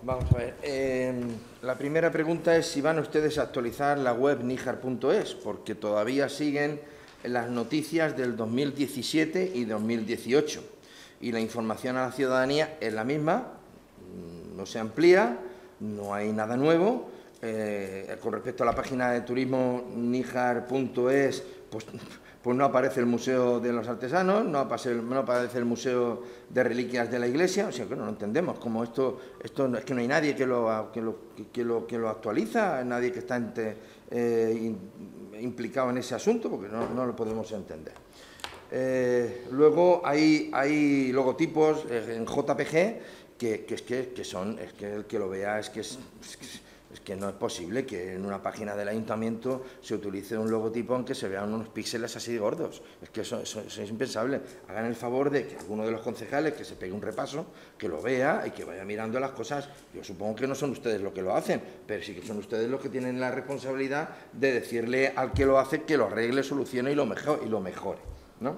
vamos a ver. La primera pregunta es si van ustedes a actualizar la web nijar.es, porque todavía siguen las noticias del 2017 y 2018. Y la información a la ciudadanía es la misma, no se amplía, no hay nada nuevo. Con respecto a la página de turismo nijar.es, pues no aparece el Museo de los Artesanos, no aparece el Museo de Reliquias de la Iglesia, o sea que no entendemos cómo esto es que no hay nadie que lo actualiza, nadie que está implicado en ese asunto, porque no lo podemos entender. Luego hay logotipos en JPG que el que lo vea es que no es posible que en una página del ayuntamiento se utilice un logotipo aunque se vean unos píxeles así gordos. Es que eso es impensable. Hagan el favor de que alguno de los concejales que se pegue un repaso, que lo vea y que vaya mirando las cosas. Yo supongo que no son ustedes los que lo hacen, pero sí que son ustedes los que tienen la responsabilidad de decirle al que lo hace que lo arregle, solucione y lo mejore, ¿no?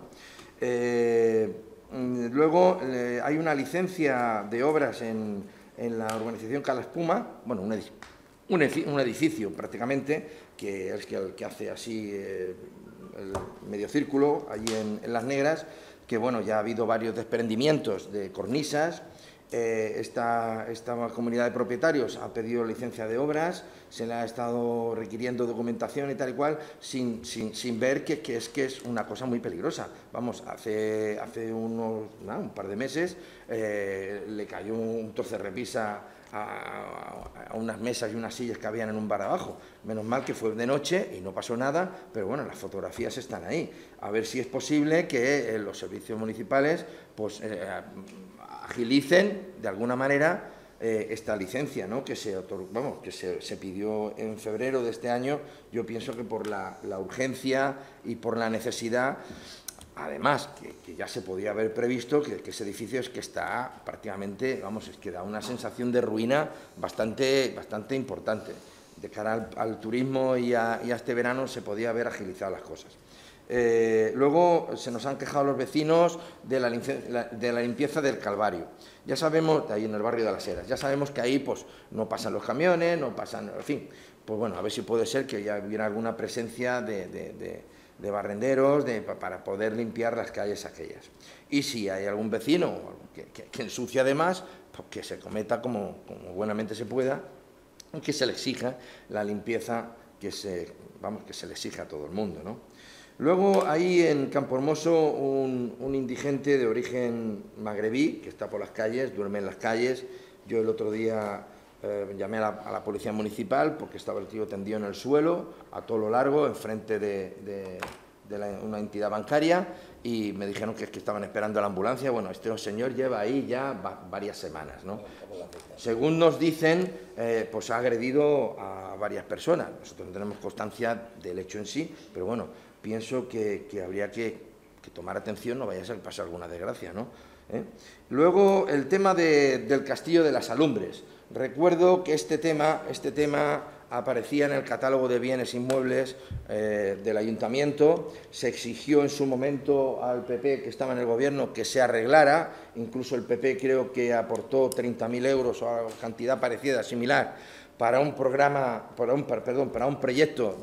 Luego hay una licencia de obras en la urbanización Calaspuma, bueno, un edificio prácticamente, que es el que hace así el medio círculo, allí en Las Negras, que bueno, ya ha habido varios desprendimientos de cornisas. Esta comunidad de propietarios ha pedido licencia de obras, se le ha estado requiriendo documentación y tal y cual, sin ver que es una cosa muy peligrosa. Vamos, hace un par de meses le cayó un trozo de repisa a unas mesas y unas sillas que habían en un bar abajo. Menos mal que fue de noche y no pasó nada, pero bueno, las fotografías están ahí. A ver si es posible que los servicios municipales pues agilicen de alguna manera esta licencia, ¿no? Que se pidió en febrero de este año. Yo pienso que por la urgencia y por la necesidad, además que ya se podía haber previsto que ese edificio es que está prácticamente, vamos, es que da una sensación de ruina bastante importante. De cara al turismo y a este verano se podía haber agilizado las cosas. Luego se nos han quejado los vecinos de la limpieza del Calvario. Ya sabemos, ahí en el barrio de Las Heras, ya sabemos que ahí pues no pasan los camiones, no pasan, en fin, pues bueno, a ver si puede ser que ya hubiera alguna presencia de barrenderos para poder limpiar las calles aquellas. Y si hay algún vecino que ensucia además, pues que se cometa como buenamente se pueda, y que se le exija la limpieza que se le exige a todo el mundo, ¿no? Luego hay en Campohermoso un indigente de origen magrebí que está por las calles, duerme en las calles. Yo el otro día llamé a la policía municipal porque estaba el tío tendido en el suelo, a todo lo largo, enfrente de una entidad bancaria, y me dijeron que estaban esperando la ambulancia. Bueno, este señor lleva ahí ya varias semanas, ¿no? Según nos dicen, pues ha agredido a varias personas. Nosotros no tenemos constancia del hecho en sí, pero bueno, pienso que habría que tomar atención, no vaya a ser que pase alguna desgracia, ¿no? Luego, el tema del Castillo de las Alumbres. Recuerdo que este tema aparecía en el catálogo de bienes inmuebles del ayuntamiento. Se exigió en su momento al PP, que estaba en el gobierno, que se arreglara. Incluso el PP creo que aportó 30.000 euros o cantidad parecida, similar, para un programa, para un proyecto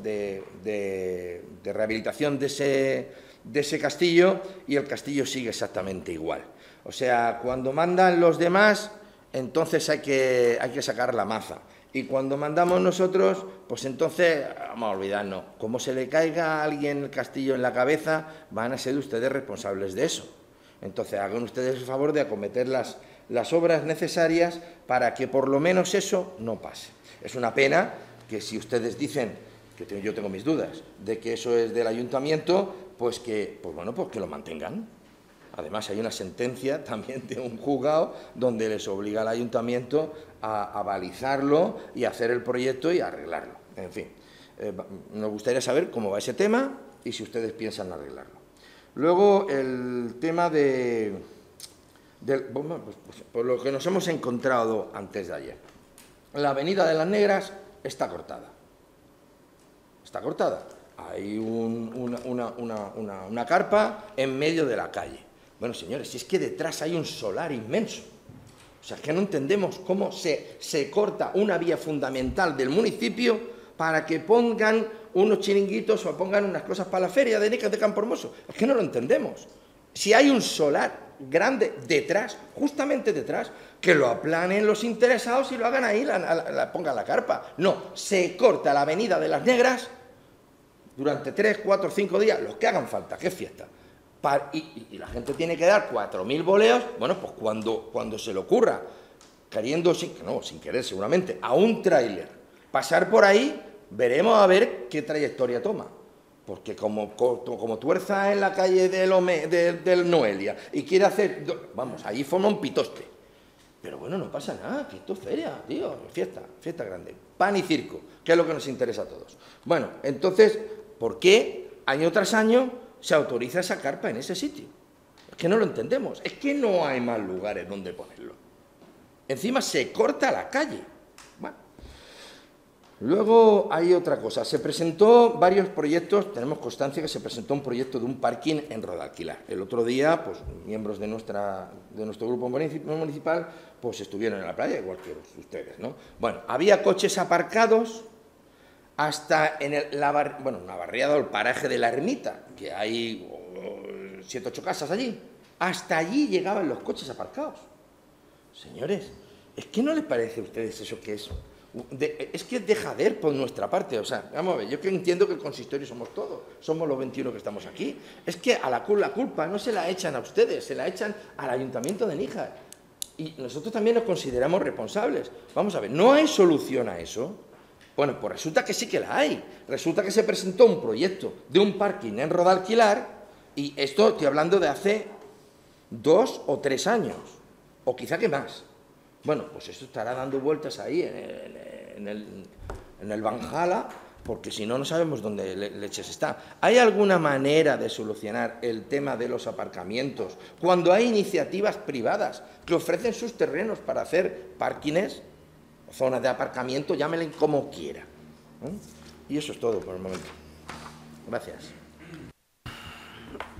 de rehabilitación de ese castillo, y el castillo sigue exactamente igual. O sea, cuando mandan los demás, entonces hay que sacar la maza. Y cuando mandamos nosotros, pues entonces vamos a olvidarnos. Como se le caiga a alguien el castillo en la cabeza, van a ser ustedes responsables de eso. Entonces hagan ustedes el favor de acometer las obras necesarias para que por lo menos eso no pase. Es una pena que si ustedes dicen, que yo tengo mis dudas, de que eso es del ayuntamiento, pues que lo mantengan. Además, hay una sentencia también de un juzgado donde les obliga al ayuntamiento a balizarlo y a hacer el proyecto y a arreglarlo. En fin, nos gustaría saber cómo va ese tema y si ustedes piensan arreglarlo. Luego, el tema por lo que nos hemos encontrado antes de ayer. La avenida de Las Negras está cortada. Está cortada. Hay una carpa en medio de la calle. Bueno, señores, si es que detrás hay un solar inmenso. O sea, es que no entendemos cómo se corta una vía fundamental del municipio para que pongan unos chiringuitos o pongan unas cosas para la feria de Níjar de Campohermoso. Es que no lo entendemos. Si hay un solar grande detrás, justamente detrás, que lo aplanen los interesados y lo hagan ahí, pongan la carpa. No, se corta la avenida de las Negras durante 3, 4, 5 días, los que hagan falta, qué fiesta. Y la gente tiene que dar 4.000 boleos, bueno, pues cuando se le ocurra, queriendo, sin querer seguramente, a un tráiler pasar por ahí, veremos a ver qué trayectoria toma. Porque como tuerza en la calle del Noelia y quiere hacer, vamos, ahí forma un pitoste. Pero bueno, no pasa nada, que esto es feria, tío, fiesta grande. Pan y circo, que es lo que nos interesa a todos. Bueno, entonces, ¿por qué año tras año se autoriza esa carpa en ese sitio? Es que no lo entendemos, es que no hay más lugares donde ponerlo. Encima se corta la calle. Bueno. Luego hay otra cosa, se presentó varios proyectos, tenemos constancia que se presentó un proyecto de un parking en Rodalquilar. El otro día, pues miembros de nuestro grupo municipal, pues estuvieron en la playa, igual que ustedes, ¿no? Bueno, había coches aparcados hasta en una barriada o el paraje de la Ermita, que hay 7 o 8 casas allí. Hasta allí llegaban los coches aparcados. Señores, ¿es que no les parece a ustedes eso que es? Es que es dejader por nuestra parte, o sea, vamos a ver, yo que entiendo que el consistorio somos todos, somos los 21 que estamos aquí, es que la culpa no se la echan a ustedes, se la echan al Ayuntamiento de Níjar, y nosotros también nos consideramos responsables. Vamos a ver, ¿no hay solución a eso? Bueno, pues resulta que sí que la hay, resulta que se presentó un proyecto de un parking en Rodalquilar, y esto estoy hablando de hace 2 o 3 años, o quizá que más. Bueno, pues esto estará dando vueltas ahí en el Valhalla, porque si no, no sabemos dónde leches está. ¿Hay alguna manera de solucionar el tema de los aparcamientos cuando hay iniciativas privadas que ofrecen sus terrenos para hacer parkings, zonas de aparcamiento, llámenle como quiera? Y eso es todo por el momento. Gracias.